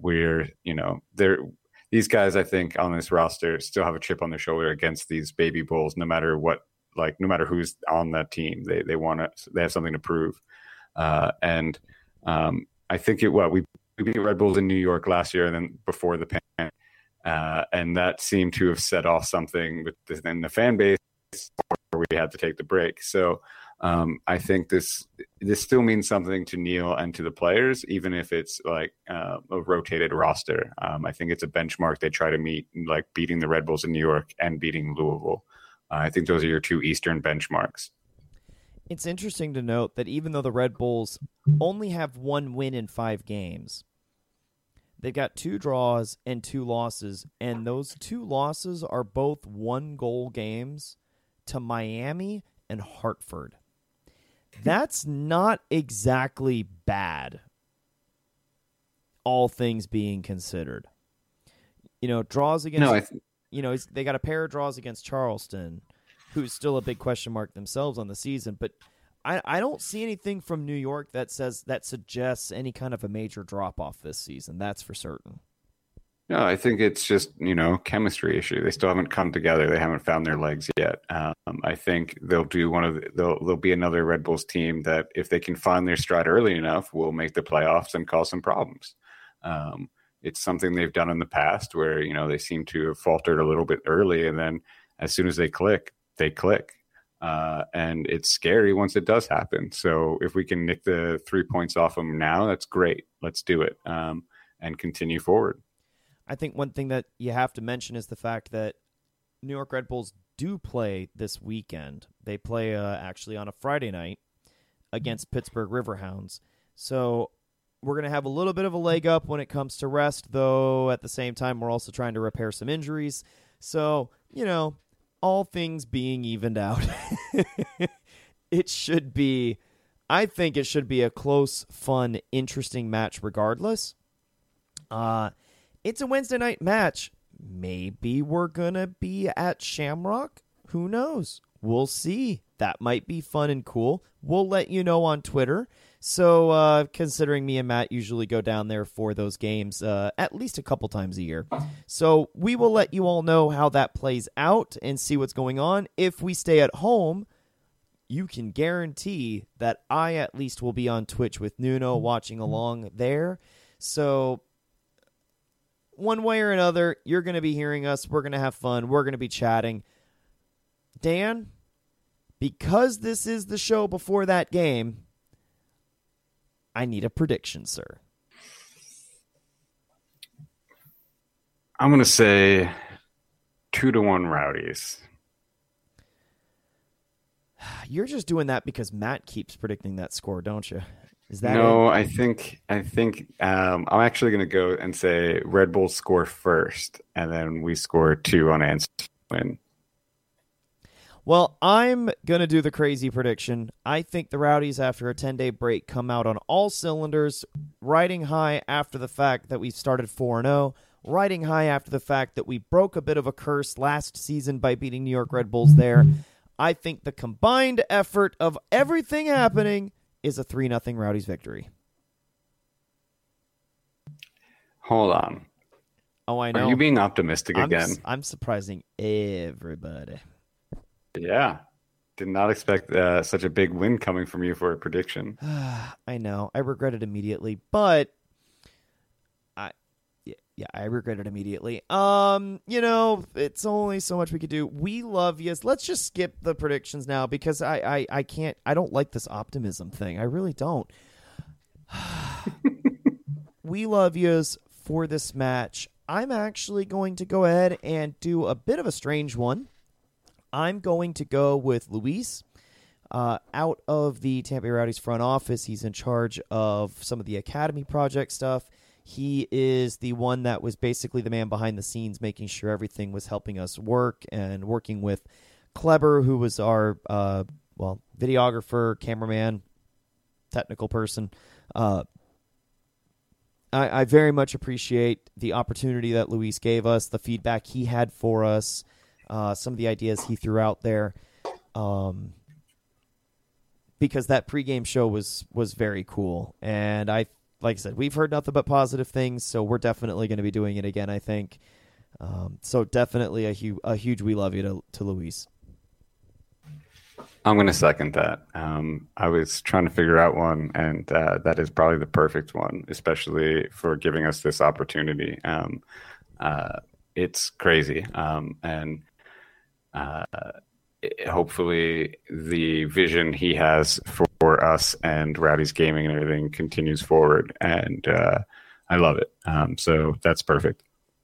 S7: these guys, I think, on this roster still have a chip on their shoulder against these baby Bulls, no matter who's on that team. They have something to prove. And I think we beat Red Bulls in New York last year and then before the pandemic. And that seemed to have set off something within the fan base where we had to take the break. So I think this still means something to Neil and to the players, even if it's like a rotated roster. I think it's a benchmark they try to meet, like beating the Red Bulls in New York and beating Louisville. I think those are your 2 Eastern benchmarks.
S6: It's interesting to note that even though the Red Bulls only have 1 win in 5 games, they've got 2 draws and 2 losses, and those 2 losses are both 1-goal games to Miami and Hartford. That's not exactly bad, all things being considered. Draws against... they got a pair of draws against Charleston, who's still a big question mark themselves on the season, but I don't see anything from New York that suggests any kind of a major drop-off this season. That's for certain.
S7: No, I think it's just, chemistry issue. They still haven't come together. They haven't found their legs yet. I think they'll be another Red Bulls team that if they can find their stride early enough, will make the playoffs and cause some problems. It's something they've done in the past where, they seem to have faltered a little bit early. And then as soon as they click, they click. And it's scary once it does happen. So if we can nick the 3 points off them now, that's great. Let's do it and continue forward.
S6: I think one thing that you have to mention is the fact that New York Red Bulls do play this weekend. They play actually on a Friday night against Pittsburgh Riverhounds. So we're going to have a little bit of a leg up when it comes to rest, though at the same time we're also trying to repair some injuries. So, all things being evened out, I think it should be a close, fun, interesting match regardless. It's a Wednesday night match. Maybe we're going to be at Shamrock. Who knows? We'll see. That might be fun and cool. We'll let you know on Twitter. So considering me and Matt usually go down there for those games at least a couple times a year. So we will let you all know how that plays out and see what's going on. If we stay at home, you can guarantee that I at least will be on Twitch with Nuno watching along there. So one way or another, you're going to be hearing us. We're going to have fun. We're going to be chatting. Dan, because this is the show before that game, I need a prediction, sir.
S7: I'm going to say 2-1 Rowdies.
S6: You're just doing that because Matt keeps predicting that score, don't you? Is that
S7: No,
S6: it?
S7: I think I'm actually going to go and say Red Bulls score first, and then we score 2 on answer win.
S6: Well, I'm going to do the crazy prediction. I think the Rowdies, after a 10-day break, come out on all cylinders, riding high after the fact that we started 4-0, riding high after the fact that we broke a bit of a curse last season by beating New York Red Bulls there. I think the combined effort of everything happening is a 3-0 Rowdies victory.
S7: Hold on.
S6: Oh, I know.
S7: Are you being optimistic again?
S6: I'm surprising everybody.
S7: Yeah. Did not expect such a big win coming from you for a prediction.
S6: I know. I regret it immediately, but I regret it immediately. It's only so much we could do. We love yous. Let's just skip the predictions now because I can't. I don't like this optimism thing. I really don't. We love yous for this match. I'm actually going to go ahead and do a bit of a strange one. I'm going to go with Luis out of the Tampa Bay Rowdies front office. He's in charge of some of the academy project stuff. He is the one that was basically the man behind the scenes, making sure everything was helping us work and working with Kleber, who was our videographer, cameraman, technical person. I very much appreciate the opportunity that Luis gave us, the feedback he had for us, some of the ideas he threw out there, because that pregame show was very cool. And like I said, we've heard nothing but positive things, so we're definitely going to be doing it again, I think. So definitely a huge we love you to Luis.
S7: I'm going to second that. I was trying to figure out one, and that is probably the perfect one, especially for giving us this opportunity. It's crazy. And hopefully the vision he has for us and Rowdy's Gaming and everything continues forward. And I love it. So that's perfect.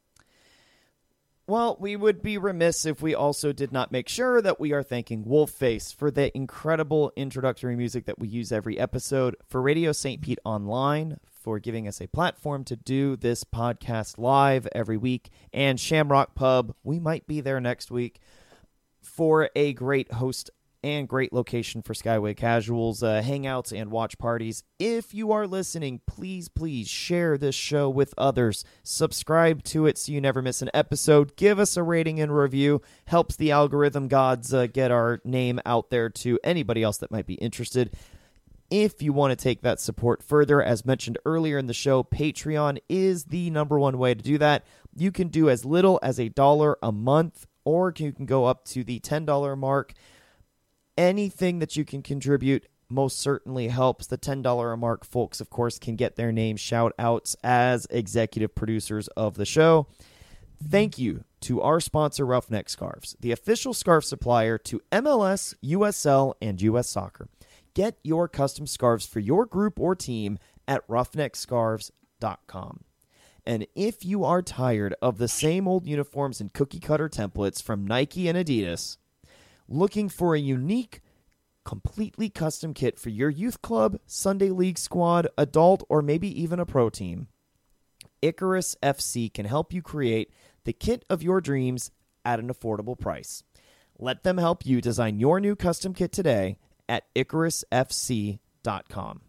S6: Well, we would be remiss if we also did not make sure that we are thanking Wolfface for the incredible introductory music that we use every episode, for Radio St. Pete Online for giving us a platform to do this podcast live every week, and Shamrock Pub, we might be there next week, for a great host and great location for Skyway Casuals, hangouts, and watch parties. If you are listening, please share this show with others. Subscribe to it so you never miss an episode. Give us a rating and review. Helps the algorithm gods get our name out there to anybody else that might be interested. If you want to take that support further, as mentioned earlier in the show, Patreon is the number one way to do that. You can do as little as $1 a month, or you can go up to the $10 mark. Anything that you can contribute most certainly helps. The $10 a mark folks, of course, can get their name shout-outs as executive producers of the show. Thank you to our sponsor, Roughneck Scarves, the official scarf supplier to MLS, USL, and US Soccer. Get your custom scarves for your group or team at roughneckscarves.com. And if you are tired of the same old uniforms and cookie-cutter templates from Nike and Adidas, looking for a unique, completely custom kit for your youth club, Sunday league squad, adult, or maybe even a pro team, Icarus FC can help you create the kit of your dreams at an affordable price. Let them help you design your new custom kit today at IcarusFC.com.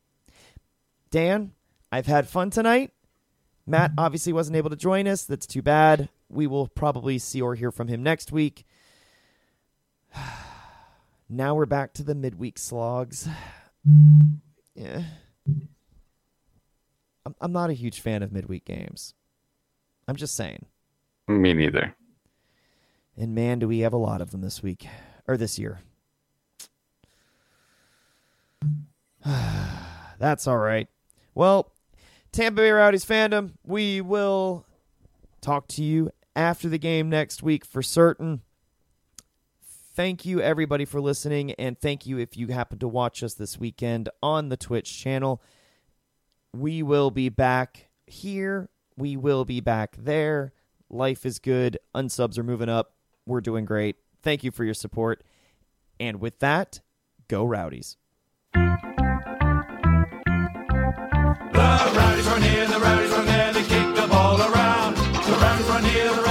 S6: Dan, I've had fun tonight. Matt obviously wasn't able to join us. That's too bad. We will probably see or hear from him next week. Now we're back to the midweek slogs. Yeah. I'm not a huge fan of midweek games. I'm just saying.
S7: Me neither.
S6: And man, do we have a lot of them this week. Or this year. That's all right. Well, Tampa Bay Rowdies fandom, we will talk to you after the game next week for certain. thank you, everybody, for listening, and thank you if you happen to watch us this weekend on the Twitch channel. We will be back here. We will be back there. Life is good. Unsubs are moving up. We're doing great. Thank you for your support. And with that, go Rowdies.
S4: The Rowdies run here, the Rowdies run there, they kick the ball around. The Rowdies run here, the